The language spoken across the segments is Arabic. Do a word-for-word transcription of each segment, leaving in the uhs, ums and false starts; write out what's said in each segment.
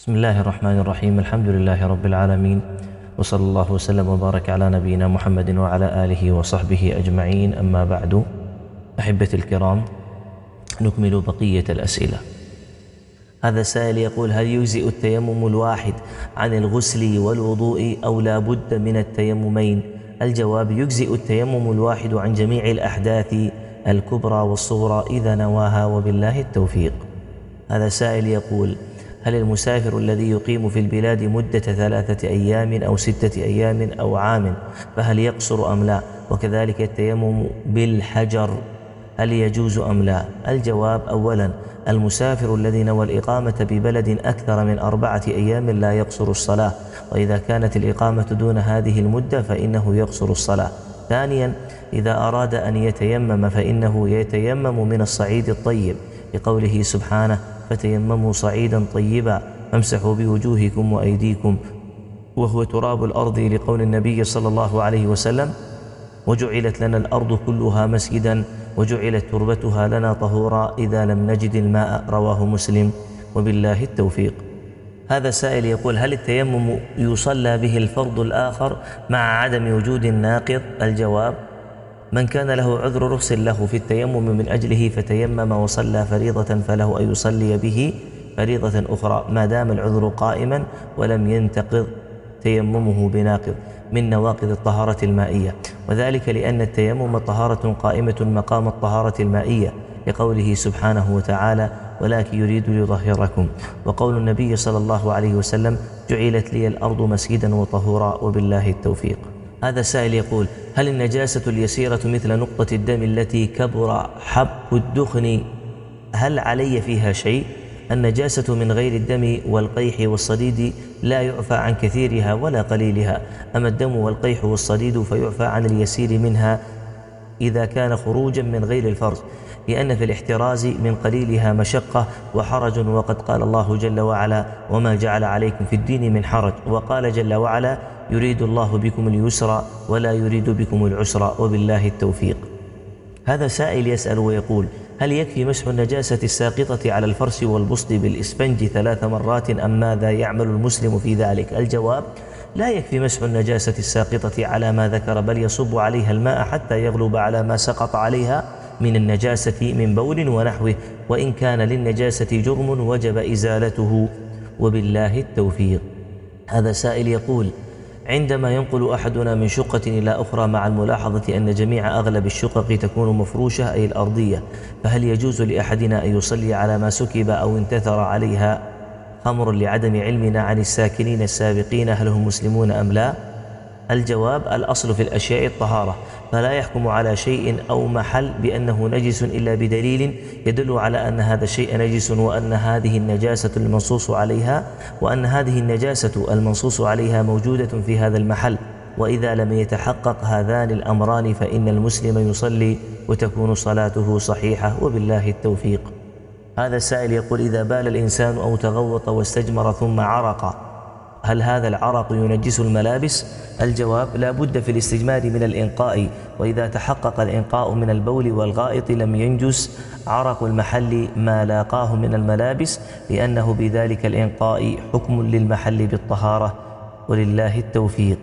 بسم الله الرحمن الرحيم. الحمد لله رب العالمين، وصلى الله وسلم وبارك على نبينا محمد وعلى آله وصحبه أجمعين. أما بعد، أحبتي الكرام، نكمل بقية الأسئلة. هذا سائل يقول: هل يجزئ التيمم الواحد عن الغسل والوضوء أو لا بد من التيممين؟ الجواب: يجزئ التيمم الواحد عن جميع الأحداث الكبرى والصغرى إذا نواها، وبالله التوفيق. هذا سائل يقول: هل المسافر الذي يقيم في البلاد مدة ثلاثة أيام أو ستة أيام أو عام فهل يقصر أم لا؟ وكذلك التيمم بالحجر هل يجوز أم لا؟ الجواب: أولا، المسافر الذي نوى الإقامة ببلد أكثر من أربعة أيام لا يقصر الصلاة، وإذا كانت الإقامة دون هذه المدة فإنه يقصر الصلاة. ثانيا، إذا أراد أن يتيمم فإنه يتيمم من الصعيد الطيب، لقوله سبحانه: فتيمموا صعيدا طيبا فامسحوا بوجوهكم وأيديكم، وهو تراب الأرض، لقول النبي صلى الله عليه وسلم: وجعلت لنا الأرض كلها مسجدا وجعلت تربتها لنا طهورا إذا لم نجد الماء، رواه مسلم، وبالله التوفيق. هذا سائل يقول: هل التيمم يصلى به الفرض الآخر مع عدم وجود الناقض؟ الجواب: من كان له عذر رخص له في التيمم من أجله فتيمم وصلى فريضة فله أن يصلي به فريضة أخرى ما دام العذر قائما ولم ينتقض تيممه بناقض من نواقض الطهارة المائية، وذلك لأن التيمم طهارة قائمة مقام الطهارة المائية، لقوله سبحانه وتعالى: ولكن يريد ليطهركم، وقول النبي صلى الله عليه وسلم: جعلت لي الأرض مسجدا وطهورا، وبالله التوفيق. هذا سائل يقول: هل النجاسة اليسيرة مثل نقطة الدم التي كبر حب الدخن هل علي فيها شيء؟ النجاسة من غير الدم والقيح والصديد لا يعفى عن كثيرها ولا قليلها، أما الدم والقيح والصديد فيعفى عن اليسير منها إذا كان خروجا من غير الفرج، لأن في الاحتراز من قليلها مشقة وحرج، وقد قال الله جل وعلا: وما جعل عليكم في الدين من حرج، وقال جل وعلا: يريد الله بكم اليسر ولا يريد بكم العسر، وبالله التوفيق. هذا سائل يسأل ويقول: هل يكفي مسح النجاسة الساقطة على الفرش والبسط بالإسفنج ثلاث مرات أم ماذا يعمل المسلم في ذلك؟ الجواب: لا يكفي مسح النجاسة الساقطة على ما ذكر، بل يصب عليها الماء حتى يغلب على ما سقط عليها من النجاسة من بول ونحوه، وإن كان للنجاسة جرم وجب إزالته، وبالله التوفيق. هذا سائل يقول: عندما ينقل أحدنا من شقة إلى أخرى مع الملاحظة أن جميع أغلب الشقق تكون مفروشة أي الأرضية، فهل يجوز لأحدنا أن يصلي على ما سكب أو انتثر عليها خمر لعدم علمنا عن الساكنين السابقين هل هم مسلمون أم لا؟ الجواب: الأصل في الأشياء الطهارة، فلا يحكم على شيء أو محل بأنه نجس إلا بدليل يدل على أن هذا الشيء نجس، وأن هذه النجاسة المنصوص عليها وأن هذه النجاسة المنصوص عليها موجودة في هذا المحل، وإذا لم يتحقق هذان الأمران فإن المسلم يصلي وتكون صلاته صحيحة، وبالله التوفيق. هذا السائل يقول: إذا بال الإنسان أو تغوط واستجمر ثم عرق هل هذا العرق ينجس الملابس؟ الجواب: لا بد في الاستجمار من الإنقاء، وإذا تحقق الإنقاء من البول والغائط لم ينجس عرق المحل ما لاقاه من الملابس، لأنه بذلك الإنقاء حكم للمحل بالطهارة، ولله التوفيق.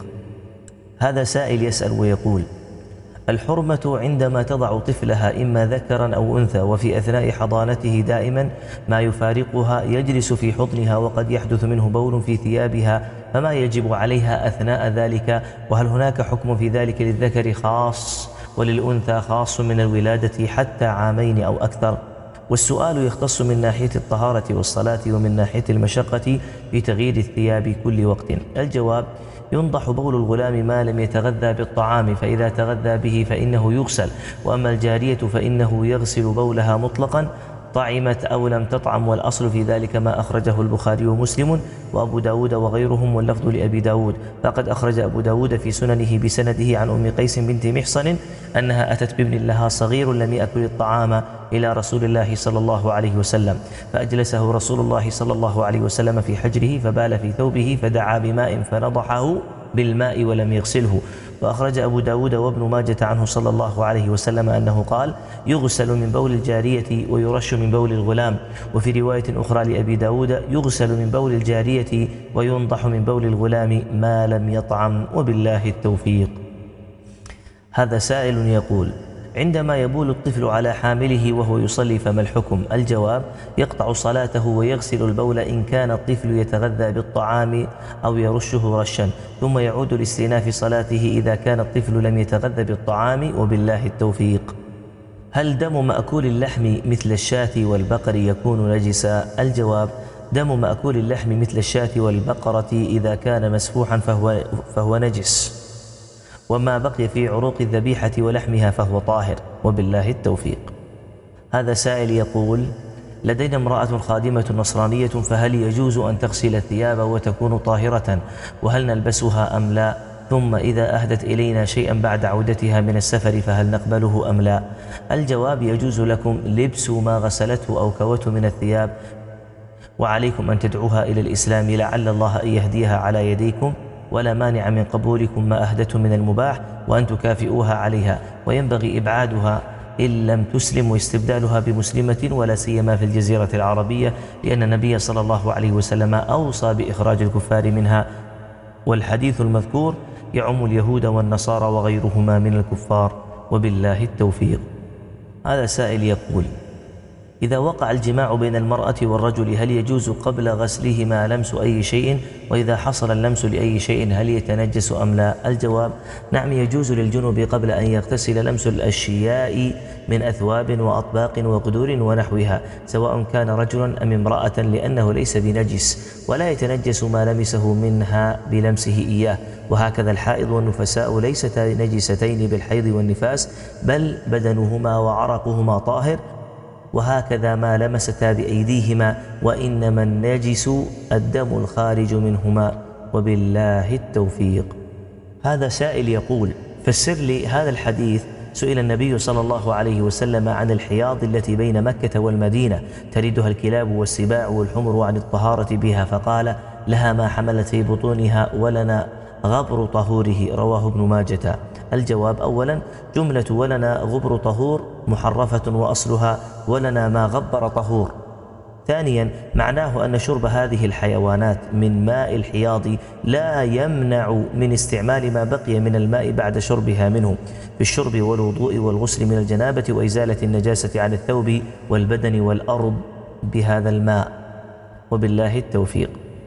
هذا سائل يسأل ويقول: الحرمة عندما تضع طفلها إما ذكرا أو أنثى وفي أثناء حضانته دائما ما يفارقها يجلس في حضنها وقد يحدث منه بول في ثيابها، فما يجب عليها أثناء ذلك؟ وهل هناك حكم في ذلك للذكر خاص وللأنثى خاص من الولادة حتى عامين أو أكثر؟ والسؤال يختص من ناحية الطهارة والصلاة ومن ناحية المشقة في تغيير الثياب كل وقت. الجواب: ينضح بول الغلام ما لم يتغذى بالطعام، فإذا تغذى به فإنه يغسل، وأما الجارية فإنه يغسل بولها مطلقا طعمت أو لم تطعم، والأصل في ذلك ما أخرجه البخاري ومسلم وأبو داود وغيرهم، واللفظ لأبي داود، فقد أخرج أبو داود في سننه بسنده عن أم قيس بنت محصن أنها أتت بابن لها صغير لم يأكل الطعام إلى رسول الله صلى الله عليه وسلم، فأجلسه رسول الله صلى الله عليه وسلم في حجره فبال في ثوبه فدعا بماء فنضحه بالماء ولم يغسله. وأخرج أبو داود وابن ماجة عنه صلى الله عليه وسلم أنه قال: يغسل من بول الجارية ويرش من بول الغلام. وفي رواية أخرى لأبي داود: يغسل من بول الجارية وينضح من بول الغلام ما لم يطعم، وبالله التوفيق. هذا سائل يقول: عندما يبول الطفل على حامله وهو يصلي فما الحكم؟ الجواب: يقطع صلاته ويغسل البول إن كان الطفل يتغذى بالطعام أو يرشه رشا، ثم يعود لاستئناف صلاته إذا كان الطفل لم يتغذى بالطعام، وبالله التوفيق. هل دم مأكول اللحم مثل الشاة والبقر يكون نجسا؟ الجواب: دم مأكول اللحم مثل الشاة والبقرة إذا كان مسفوحا فهو, فهو نجس، وما بقي في عروق الذبيحة ولحمها فهو طاهر، وبالله التوفيق. هذا سائل يقول: لدينا امرأة خادمة نصرانية، فهل يجوز أن تغسل الثياب وتكون طاهرة؟ وهل نلبسها أم لا؟ ثم إذا أهدت إلينا شيئا بعد عودتها من السفر فهل نقبله أم لا؟ الجواب: يجوز لكم لبس ما غسلته أو كوته من الثياب، وعليكم أن تدعوها إلى الإسلام لعل الله أن يهديها على يديكم، ولا مانع من قبولكم ما أهدته من المباح وأن تكافئوها عليها، وينبغي إبعادها إن لم تسلم واستبدالها بمسلمة، ولا سيما في الجزيرة العربية، لأن النبي صلى الله عليه وسلم أوصى بإخراج الكفار منها، والحديث المذكور يعم اليهود والنصارى وغيرهما من الكفار، وبالله التوفيق. هذا سائل يقول: إذا وقع الجماع بين المرأة والرجل هل يجوز قبل غسلهما لمس أي شيء؟ وإذا حصل اللمس لأي شيء هل يتنجس أم لا؟ الجواب: نعم، يجوز للجنب قبل أن يغتسل لمس الأشياء من أثواب وأطباق وقدور ونحوها، سواء كان رجلا أم امرأة، لأنه ليس بنجس، ولا يتنجس ما لمسه منها بلمسه إياه. وهكذا الحائض والنفساء ليستا نجستين بالحيض والنفاس، بل بدنهما وعرقهما طاهر، وهكذا ما لمستا بأيديهما، وإنما النجس الدم الخارج منهما، وبالله التوفيق. هذا سائل يقول: فسر لي هذا الحديث. سئل النبي صلى الله عليه وسلم عن الحياض التي بين مكة والمدينة تردها الكلاب والسباع والحمر عن الطهارة بها، فقال: لها ما حملت في بطونها ولنا غبر طهوره، رواه ابن ماجة. الجواب: أولا، جملة ولنا غبر طهور محرفة، وأصلها ولنا ما غبر طهور. ثانيا، معناه أن شرب هذه الحيوانات من ماء الحياض لا يمنع من استعمال ما بقي من الماء بعد شربها منه في الشرب والوضوء والغسل من الجنابة وإزالة النجاسة عن الثوب والبدن والأرض بهذا الماء، وبالله التوفيق.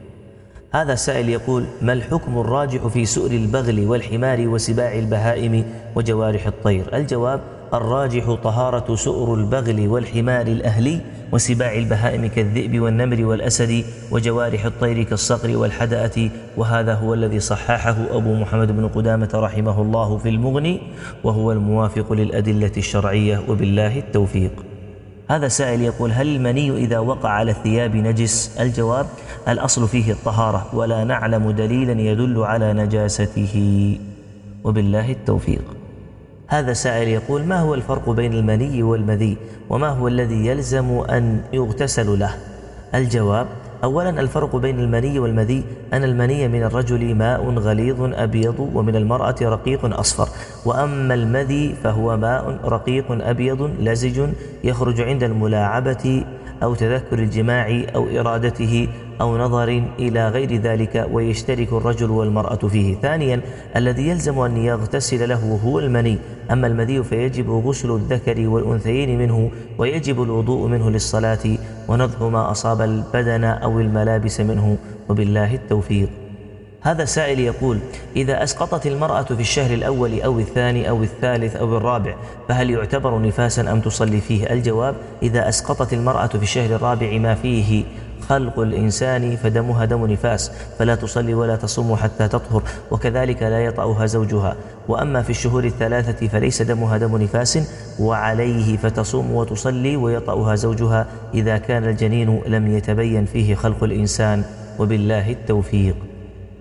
هذا سائل يقول: ما الحكم الراجح في سؤر البغل والحمار وسباع البهائم وجوارح الطير؟ الجواب: الراجح طهارة سؤر البغل والحمار الأهلي وسباع البهائم كالذئب والنمر والأسد وجوارح الطير كالصقر والحدأة، وهذا هو الذي صححه أبو محمد بن قدامة رحمه الله في المغني، وهو الموافق للأدلة الشرعية، وبالله التوفيق. هذا سائل يقول: هل المني إذا وقع على الثياب نجس؟ الجواب: الأصل فيه الطهارة، ولا نعلم دليلا يدل على نجاسته، وبالله التوفيق. هذا سائل يقول: ما هو الفرق بين المني والمذي؟ وما هو الذي يلزم أن يغتسل له؟ الجواب: أولا، الفرق بين المني والمذي أن المني من الرجل ماء غليظ أبيض، ومن المرأة رقيق أصفر، وأما المذي فهو ماء رقيق أبيض لزج يخرج عند الملاعبة أو تذكر الجماع أو إرادته أو نظر إلى غير ذلك، ويشترك الرجل والمرأة فيه. ثانيا، الذي يلزم أن يغتسل له هو المني، أما المذي فيجب غسل الذكر والأنثيين منه، ويجب الوضوء منه للصلاة ونضح ما أصاب البدن أو الملابس منه، وبالله التوفيق. هذا سائل يقول: إذا أسقطت المرأة في الشهر الأول أو الثاني أو الثالث أو الرابع فهل يعتبر نفاسا أم تصلي فيه؟ الجواب: إذا أسقطت المرأة في الشهر الرابع ما فيه خلق الإنسان فدمها دم نفاس، فلا تصلي ولا تصوم حتى تطهر، وكذلك لا يطأها زوجها. وأما في الشهور الثلاثة فليس دمها دم نفاس وعليه فتصوم وتصلي، ويطأها زوجها إذا كان الجنين لم يتبين فيه خلق الإنسان، وبالله التوفيق.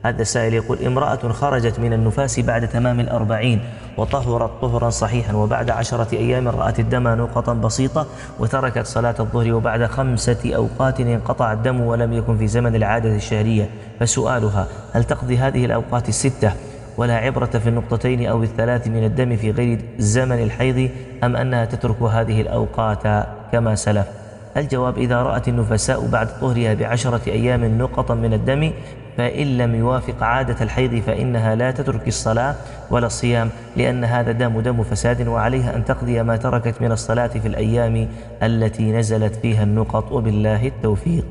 هذا السائل يقول: امرأة خرجت من النفاس بعد تمام الأربعين وطهرت طهرا صحيحا، وبعد عشرة أيام رأت الدم نقطا بسيطة وتركت صلاة الظهر، وبعد خمسة أوقات انقطع الدم ولم يكن في زمن العادة الشهرية، فسؤالها: هل تقضي هذه الأوقات الستة ولا عبرة في النقطتين أو الثلاث من الدم في غير زمن الحيض، أم أنها تترك هذه الأوقات كما سلف؟ الجواب: إذا رأت النفساء بعد طهرها بعشرة أيام نقطا من الدم فإن لم يوافق عادة الحيض فإنها لا تترك الصلاة ولا الصيام، لأن هذا دم دم فساد، وعليها أن تقضي ما تركت من الصلاة في الأيام التي نزلت فيها النقط، وبالله التوفيق.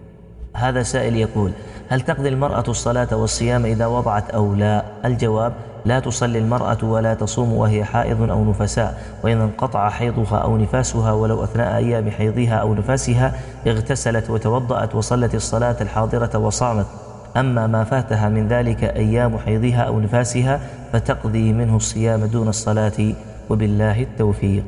هذا سائل يقول: هل تقضي المرأة الصلاة والصيام إذا وضعت أو لا؟ الجواب: لا تصلي المرأة ولا تصوم وهي حائض أو نفساء، وإن انقطع حيضها أو نفاسها ولو أثناء أيام حيضها أو نفاسها اغتسلت وتوضأت وصلت الصلاة الحاضرة وصامت. أما ما فاتها من ذلك أيام حيضها أو نفاسها فتقضي منه الصيام دون الصلاة، وبالله التوفيق.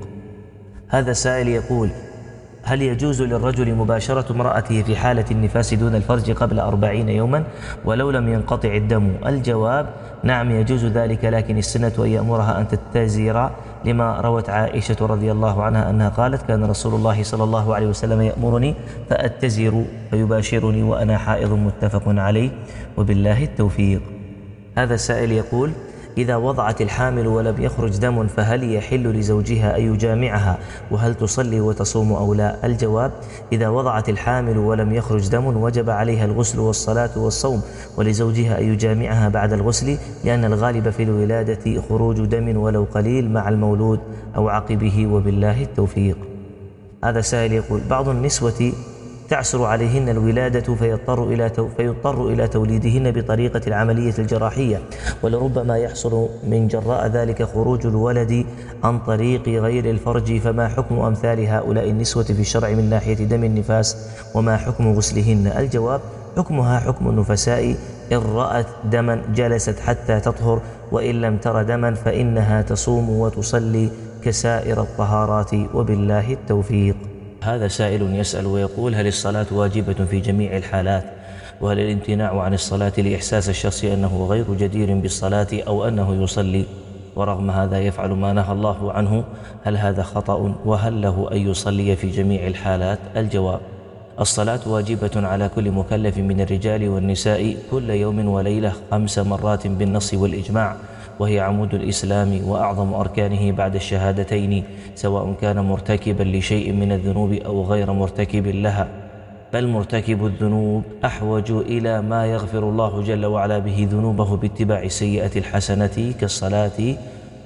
هذا سائل يقول: هل يجوز للرجل مباشرة امرأته في حالة النفاس دون الفرج قبل أربعين يوما ولو لم ينقطع الدم؟ الجواب: نعم يجوز ذلك، لكن السنة أن يأمرها أن تتزر، لما روت عائشة رضي الله عنها أنها قالت: كان رسول الله صلى الله عليه وسلم يأمرني فأتزر فيباشرني وأنا حائض، متفق عليه، وبالله التوفيق. هذا السائل يقول: إذا وضعت الحامل ولم يخرج دم فهل يحل لزوجها أن يجامعها، وهل تصلي وتصوم أو لا؟ الجواب: إذا وضعت الحامل ولم يخرج دم وجب عليها الغسل والصلاة والصوم، ولزوجها أن يجامعها بعد الغسل، لأن الغالب في الولادة خروج دم ولو قليل مع المولود أو عقبه، وبالله التوفيق. هذا سائل يقول: بعض النسوة تعسر عليهن الولادة فيضطر إلى فيضطر إلى توليدهن بطريقة العملية الجراحية، ولربما يحصل من جراء ذلك خروج الولد عن طريق غير الفرج، فما حكم أمثال هؤلاء النسوة في الشرع من ناحية دم النفاس، وما حكم غسلهن؟ الجواب: حكمها حكم النفساء، إن رأت دما جلست حتى تطهر، وإن لم تر دما فإنها تصوم وتصلي كسائر الطهارات، وبالله التوفيق. هذا سائل يسأل ويقول: هل الصلاة واجبة في جميع الحالات؟ وهل الامتناع عن الصلاة لإحساس الشخص أنه غير جدير بالصلاة أو أنه يصلي ورغم هذا يفعل ما نهى الله عنه، هل هذا خطأ؟ وهل له أن يصلي في جميع الحالات؟ الجواب: الصلاة واجبة على كل مكلف من الرجال والنساء كل يوم وليلة خمس مرات بالنص والإجماع، وهي عمود الإسلام وأعظم أركانه بعد الشهادتين، سواء كان مرتكبا لشيء من الذنوب أو غير مرتكب لها، بل مرتكب الذنوب أحوج إلى ما يغفر الله جل وعلا به ذنوبه باتباع السيئة الحسنة كالصلاة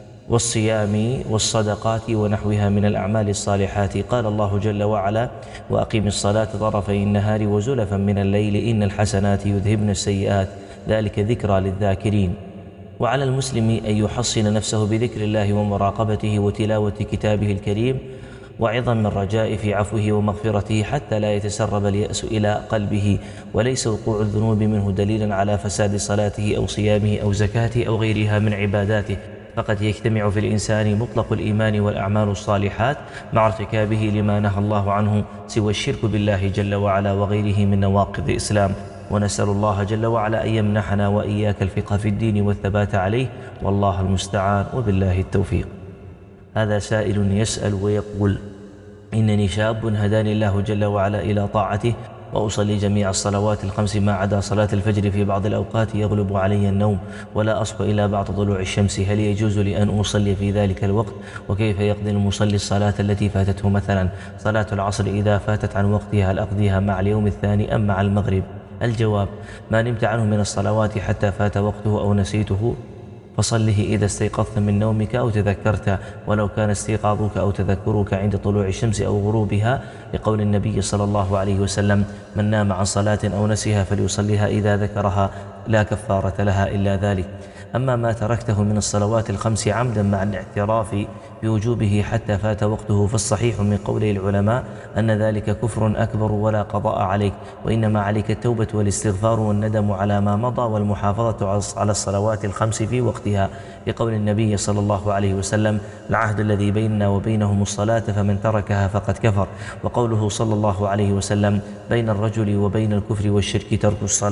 والصيام والصدقات ونحوها من الأعمال الصالحات. قال الله جل وعلا: وأقم الصلاة طرفي النهار وزلفا من الليل إن الحسنات يذهبن السيئات ذلك ذكرى للذاكرين. وعلى المسلم أن يحصن نفسه بذكر الله ومراقبته وتلاوة كتابه الكريم وعظم الرجاء في عفوه ومغفرته، حتى لا يتسرب اليأس إلى قلبه، وليس وقوع الذنوب منه دليلا على فساد صلاته أو صيامه أو زكاته أو غيرها من عباداته، فقد يجتمع في الإنسان مطلق الإيمان والأعمال الصالحات مع ارتكابه لما نهى الله عنه سوى الشرك بالله جل وعلا وغيره من نواقض الإسلام. ونسأل الله جل وعلا أن يمنحنا وإياك الفقه في الدين والثبات عليه، والله المستعان، وبالله التوفيق. هذا سائل يسأل ويقول: إنني شاب هداني الله جل وعلا إلى طاعته، وأصلي جميع الصلوات الخمس ما عدا صلاة الفجر، في بعض الأوقات يغلب علي النوم ولا أصحو إلا بعد طلوع الشمس، هل يجوز لي أن أصلي في ذلك الوقت؟ وكيف يقضي المصلي الصلاة التي فاتته؟ مثلا صلاة العصر إذا فاتت عن وقتها هل أقضيها مع اليوم الثاني أم مع المغرب؟ الجواب: ما نمت عنه من الصلوات حتى فات وقته أو نسيته فصله إذا استيقظت من نومك أو تذكرت، ولو كان استيقاظك أو تذكرك عند طلوع الشمس أو غروبها، لقول النبي صلى الله عليه وسلم: من نام عن صلاة أو نسيها فليصليها إذا ذكرها لا كفارة لها إلا ذلك. أما ما تركته من الصلوات الخمس عمدا مع الاعتراف بوجوبه حتى فات وقته، فالصحيح من قول العلماء أن ذلك كفر أكبر ولا قضاء عليك، وإنما عليك التوبة والاستغفار والندم على ما مضى والمحافظة على الصلوات الخمس في وقتها، لقول النبي صلى الله عليه وسلم: العهد الذي بيننا وبينهم الصلاة فمن تركها فقد كفر. وقوله صلى الله عليه وسلم: بين الرجل وبين الكفر والشرك ترك الصلاة.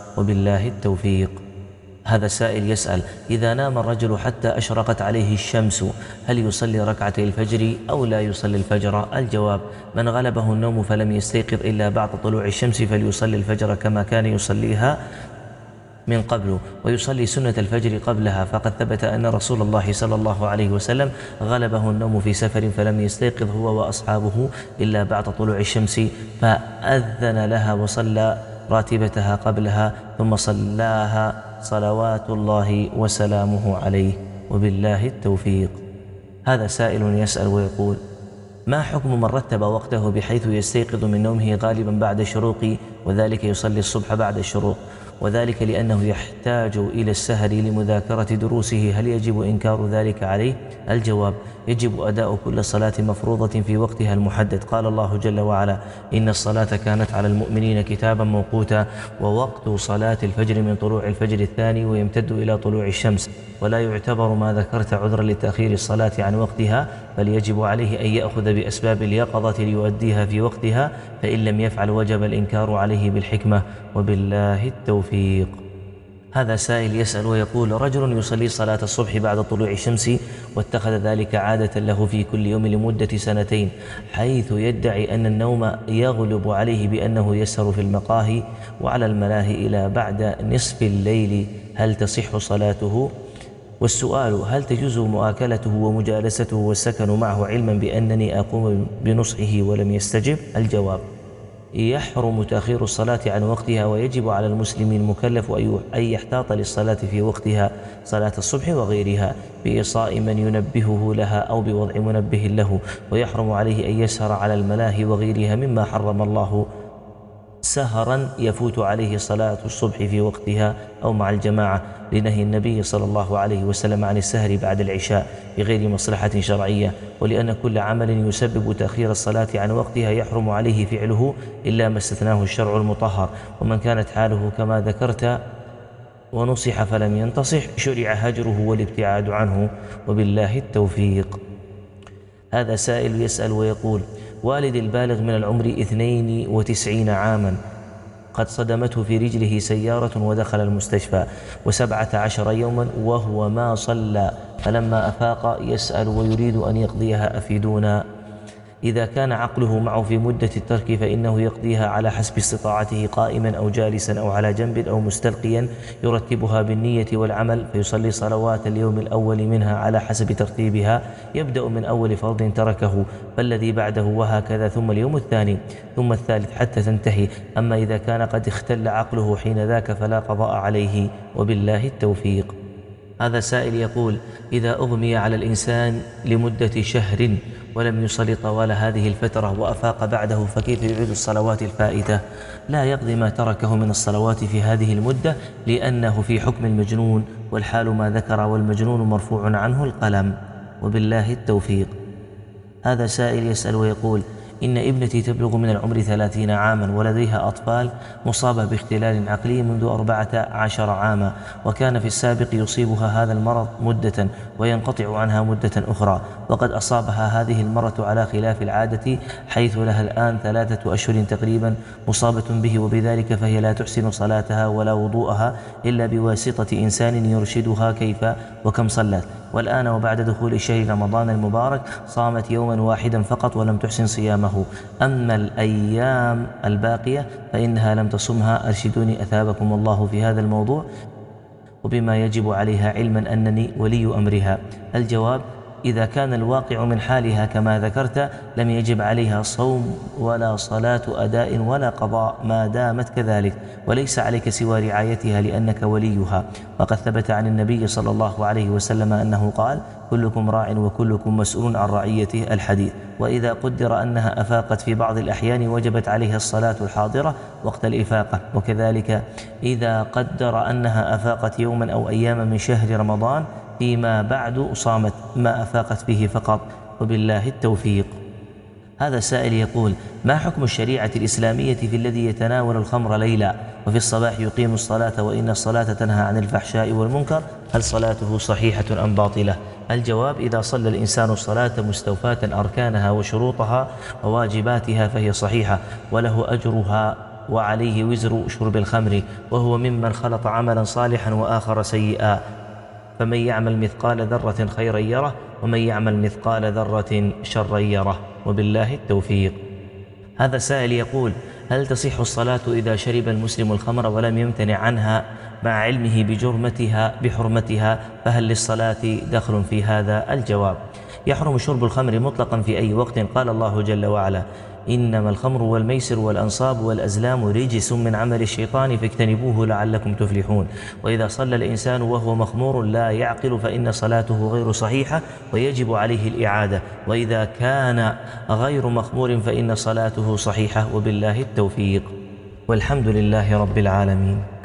وبالله التوفيق. هذا سائل يسأل: إذا نام الرجل حتى أشرقت عليه الشمس هل يصلي ركعتي الفجر أو لا يصلي الفجر؟ الجواب: من غلبه النوم فلم يستيقظ إلا بعد طلوع الشمس فليصلي الفجر كما كان يصليها من قبل، ويصلي سنة الفجر قبلها، فقد ثبت أن رسول الله صلى الله عليه وسلم غلبه النوم في سفر فلم يستيقظ هو وأصحابه إلا بعد طلوع الشمس فأذن لها وصلى راتبتها قبلها ثم صلاها صلوات الله وسلامه عليه، وبالله التوفيق. هذا سائل يسأل ويقول: ما حكم من رتب وقته بحيث يستيقظ من نومه غالبا بعد الشروق وذلك يصلي الصبح بعد الشروق، وذلك لأنه يحتاج إلى السهر لمذاكرة دروسه، هل يجب إنكار ذلك عليه؟ الجواب: يجب أداء كل صلاة مفروضة في وقتها المحدد. قال الله جل وعلا: إن الصلاة كانت على المؤمنين كتابا موقوتا، ووقت صلاة الفجر من طلوع الفجر الثاني ويمتد إلى طلوع الشمس، ولا يعتبر ما ذكرت عذرا لتأخير الصلاة عن وقتها، بل يجب عليه أن يأخذ بأسباب اليقظة ليؤديها في وقتها، فإن لم يفعل وجب الإنكار عليه بالحكمة، وبالله التوفيق. هذا سائل يسأل ويقول: رجل يصلي صلاة الصبح بعد طلوع الشمس واتخذ ذلك عادة له في كل يوم لمدة سنتين، حيث يدعي أن النوم يغلب عليه بأنه يسهر في المقاهي وعلى الملاهي إلى بعد نصف الليل، هل تصح صلاته؟ والسؤال: هل تجوز مؤاكلته ومجالسته والسكن معه علما بأنني أقوم بنصحه ولم يستجب؟ الجواب: يحرم تأخير الصلاة عن وقتها، ويجب على المسلم المكلف أن يحتاط للصلاة في وقتها، صلاة الصبح وغيرها، بإيصاء من ينبهه لها أو بوضع منبه له، ويحرم عليه أن يسهر على الملاهي وغيرها مما حرم الله سهرا يفوت عليه صلاة الصبح في وقتها أو مع الجماعة، لنهي النبي صلى الله عليه وسلم عن السهر بعد العشاء بغير مصلحة شرعية، ولأن كل عمل يسبب تأخير الصلاة عن وقتها يحرم عليه فعله إلا ما استثناه الشرع المطهر. ومن كانت حاله كما ذكرت ونصح فلم ينتصح شرع هجره والابتعاد عنه، وبالله التوفيق. هذا سائل يسأل ويقول: والد البالغ من العمر اثنين وتسعين عاما قد صدمته في رجله سيارة ودخل المستشفى وسبعة عشر يوما وهو ما صلى، فلما أفاق يسأل ويريد أن يقضيها، أفيدونا. إذا كان عقله معه في مدة الترك فإنه يقضيها على حسب استطاعته، قائما أو جالسا أو على جنب أو مستلقيا، يرتبها بالنية والعمل، فيصلي صلوات اليوم الأول منها على حسب ترتيبها، يبدأ من أول فرض تركه فالذي بعده، وهكذا، ثم اليوم الثاني ثم الثالث حتى تنتهي. أما إذا كان قد اختل عقله حين ذاك فلا قضاء عليه، وبالله التوفيق. هذا سائل يقول: إذا أغمي على الإنسان لمدة شهر ولم يصلي طوال هذه الفترة وأفاق بعده فكيف يعيد الصلوات الفائتة؟ لا يقضي ما تركه من الصلوات في هذه المدة، لأنه في حكم المجنون، والحال ما ذكر، والمجنون مرفوع عنه القلم، وبالله التوفيق. هذا سائل يسأل ويقول: إن ابنتي تبلغ من العمر ثلاثين عاما ولديها أطفال مصابة باختلال عقلي منذ أربعة عشر عاما، وكان في السابق يصيبها هذا المرض مدة وينقطع عنها مدة أخرى، وقد أصابها هذه المرة على خلاف العادة، حيث لها الآن ثلاثة أشهر تقريبا مصابة به، وبذلك فهي لا تحسن صلاتها ولا وضوءها إلا بواسطة إنسان يرشدها كيف وكم صلت. والآن وبعد دخول شهر رمضان المبارك صامت يوما واحدا فقط ولم تحسن صيامه، أما الأيام الباقية فإنها لم تصمها، أرشدوني أثابكم الله في هذا الموضوع وبما يجب عليها، علما أنني ولي أمرها. الجواب: إذا كان الواقع من حالها كما ذكرت لم يجب عليها صوم ولا صلاة أداء ولا قضاء ما دامت كذلك، وليس عليك سوى رعايتها لأنك وليها، وقد ثبت عن النبي صلى الله عليه وسلم أنه قال: كلكم راع وكلكم مسؤول عن رعيته، الحديث. وإذا قدر أنها أفاقت في بعض الأحيان وجبت عليها الصلاة الحاضرة وقت الإفاقة، وكذلك إذا قدر أنها أفاقت يوما أو أياما من شهر رمضان فيما بعد صامت ما أفاقت فيه فقط، وبالله التوفيق. هذا سائل يقول: ما حكم الشريعة الإسلامية في الذي يتناول الخمر ليلا وفي الصباح يقيم الصلاة وإن الصلاة تنهى عن الفحشاء والمنكر، هل صلاته صحيحة أم باطلة؟ الجواب: إذا صلى الإنسان الصلاة مستوفاة أركانها وشروطها وواجباتها فهي صحيحة وله أجرها وعليه وزر شرب الخمر، وهو ممن خلط عملا صالحا وآخر سيئا، فمن يعمل مثقال ذرة خيرا يره ومن يعمل مثقال ذرة شرا يره، وبالله التوفيق. هذا سائل يقول: هل تصح الصلاة إذا شرب المسلم الخمر ولم يمتنع عنها مع علمه بجرمتها بحرمتها، فهل للصلاة دخل في هذا؟ الجواب: يحرم شرب الخمر مطلقا في أي وقت. قال الله جل وعلا: إنما الخمر والميسر والأنصاب والأزلام رجس من عمل الشيطان فاجتنبوه لعلكم تفلحون. وإذا صلى الإنسان وهو مخمور لا يعقل فإن صلاته غير صحيحة ويجب عليه الإعادة، وإذا كان غير مخمور فإن صلاته صحيحة، وبالله التوفيق. والحمد لله رب العالمين.